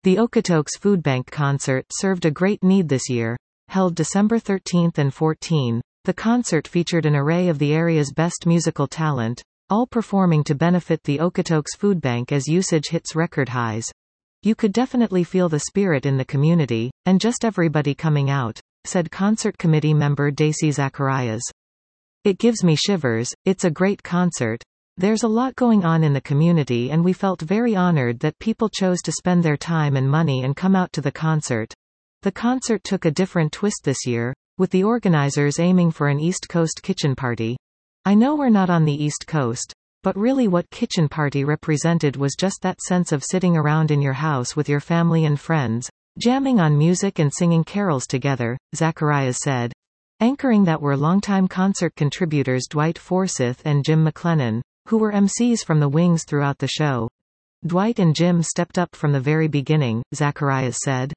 The Okotoks Food Bank concert served a great need this year. Held December 13 and 14, the concert featured an array of the area's best musical talent, all performing to benefit the Okotoks Food Bank as usage hits record highs. You could definitely feel the spirit in the community, and just everybody coming out, said concert committee member Daisy Zacharias. It gives me shivers, it's a great concert. There's a lot going on in the community and we felt very honored that people chose to spend their time and money and come out to the concert. The concert took a different twist this year, with the organizers aiming for an East Coast kitchen party. I know we're not on the East Coast, but really what kitchen party represented was just that sense of sitting around in your house with your family and friends, jamming on music and singing carols together, Zacharias said. Anchoring that were longtime concert contributors Dwight Forsyth and Jim McLennan, who were MCs from the wings throughout the show. Dwight and Jim stepped up from the very beginning, Zacharias said.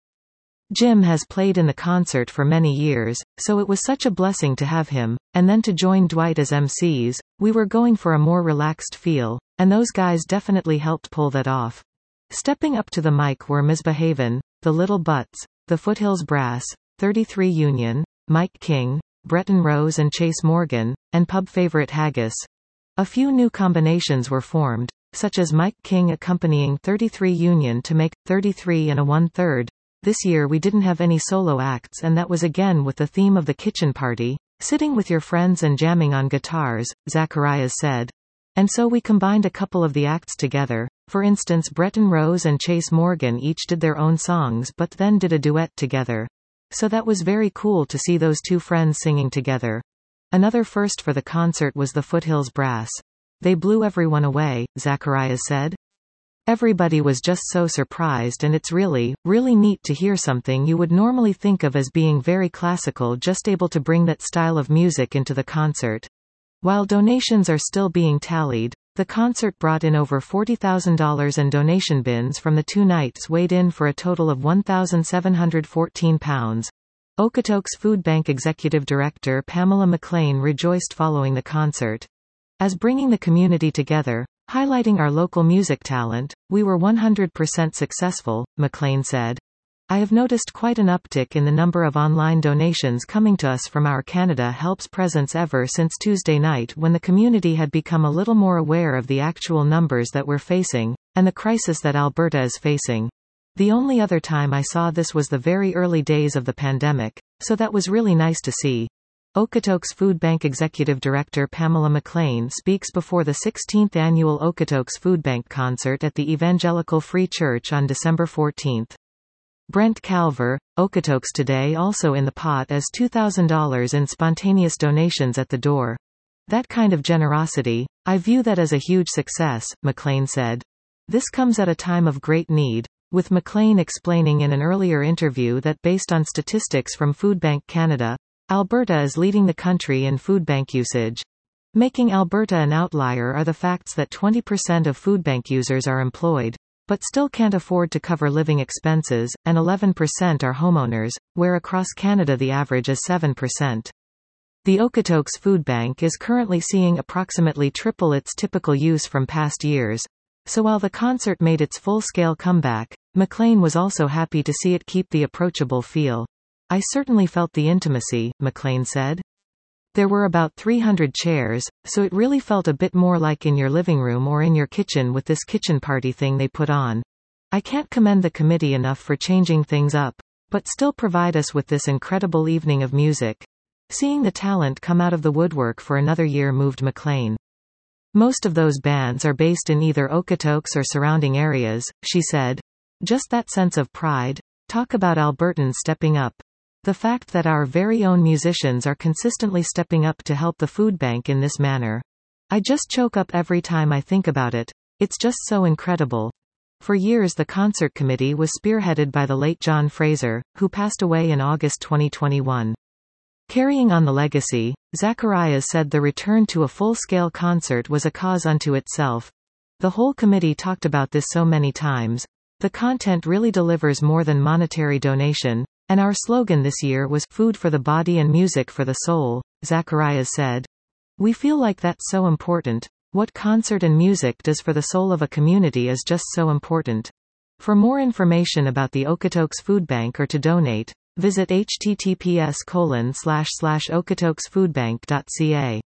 Jim has played in the concert for many years, so it was such a blessing to have him, and then to join Dwight as MCs. We were going for a more relaxed feel, and those guys definitely helped pull that off. Stepping up to the mic were Misbehavin', The Little Butts, The Foothills Brass, 33 Union, Mike King, Bretton Rose and Chase Morgan, and pub favorite Haggis. A few new combinations were formed, such as Mike King accompanying 33 Union to make 33 and a 1/3. This year we didn't have any solo acts and that was again with the theme of the kitchen party, sitting with your friends and jamming on guitars, Zacharias said. And so we combined a couple of the acts together. For instance, Bretton Rose and Chase Morgan each did their own songs but then did a duet together. So that was very cool to see those two friends singing together. Another first for the concert was the Foothills Brass. They blew everyone away, Zacharias said. Everybody was just so surprised and it's really, really neat to hear something you would normally think of as being very classical just able to bring that style of music into the concert. While donations are still being tallied, the concert brought in over $40,000 and donation bins from the 2 nights weighed in for a total of £1,714. Okotoks Food Bank Executive Director Pamela McLean rejoiced following the concert. As bringing the community together, highlighting our local music talent, we were 100% successful, McLean said. I have noticed quite an uptick in the number of online donations coming to us from our Canada Helps presence ever since Tuesday night when the community had become a little more aware of the actual numbers that we're facing, and the crisis that Alberta is facing. The only other time I saw this was the very early days of the pandemic, so that was really nice to see. Okotoks Food Bank Executive Director Pamela McLean speaks before the 16th annual Okotoks Food Bank concert at the Evangelical Free Church on December 14. Brent Calver, Okotoks Today also in the pot as $2,000 in spontaneous donations at the door. That kind of generosity, I view that as a huge success, McLean said. This comes at a time of great need, with McLean explaining in an earlier interview that based on statistics from Food Bank Canada, Alberta is leading the country in food bank usage. Making Alberta an outlier are the facts that 20% of food bank users are employed, but still can't afford to cover living expenses, and 11% are homeowners, where across Canada the average is 7%. The Okotoks Food Bank is currently seeing approximately triple its typical use from past years. So while the concert made its full-scale comeback, McLean was also happy to see it keep the approachable feel. I certainly felt the intimacy, McLean said. There were about 300 chairs, so it really felt a bit more like in your living room or in your kitchen with this kitchen party thing they put on. I can't commend the committee enough for changing things up, but still provide us with this incredible evening of music. Seeing the talent come out of the woodwork for another year moved McLean. Most of those bands are based in either Okotoks or surrounding areas, she said. Just that sense of pride. Talk about Albertans stepping up. The fact that our very own musicians are consistently stepping up to help the food bank in this manner. I just choke up every time I think about it. It's just so incredible. For years the concert committee was spearheaded by the late John Fraser, who passed away in August 2021. Carrying on the legacy, Zacharias said the return to a full-scale concert was a cause unto itself. The whole committee talked about this so many times. The content really delivers more than monetary donation, and our slogan this year was "Food for the Body and Music for the Soul," Zacharias said. We feel like that's so important. What concert and music does for the soul of a community is just so important. For more information about the Okotoks Food Bank or to donate, visit https://okotoksfoodbank.ca.